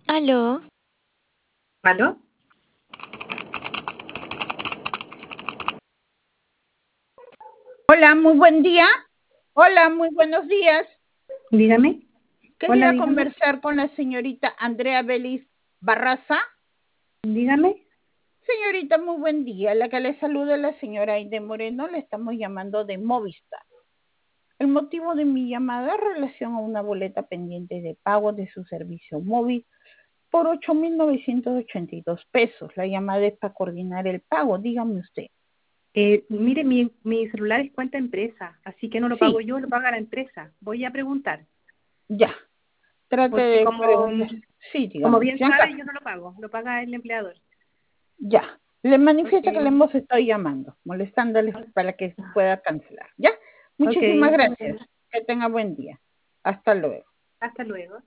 Aló, ¿Aló? Hola, muy buen día. Hola, muy buenos días. Dígame. Hola, Quería dígame. conversar con la señorita Andrea Belis Barraza. Dígame. Señorita, muy buen día. La que le saluda es la señora Aide Moreno. Le estamos llamando de Movistar. El motivo de mi llamada es relación a una boleta pendiente de pago de su servicio móvil por 8.982 pesos. La llamada es para coordinar el pago. Dígame usted. Mire, mi celular es cuenta empresa, así que no lo pago Sí, yo, lo paga la empresa. Voy a preguntar, ya. Trate porque de preguntar. Sí, como dígame. bien Gianca. sabe, yo no lo pago, lo paga el empleador. Ya. Le Ok, manifiesto que le hemos estado llamando, molestándole para que pueda cancelar. ¿Ya? ok, Muchísimas está gracias. bien. Que tenga buen día. Hasta luego. Hasta luego.